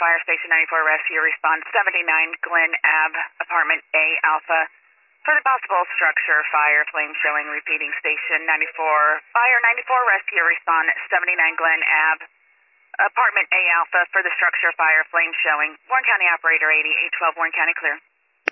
Fire Station 94 Rescue Response 79 Glen Ave, Apartment A Alpha. For the possible structure fire, flame showing, repeating Station 94, Fire 94 Rescue Response 79 Glen Ave, Apartment A Alpha. For the structure fire, flame showing. Warren County Operator 80, 812 Warren County clear.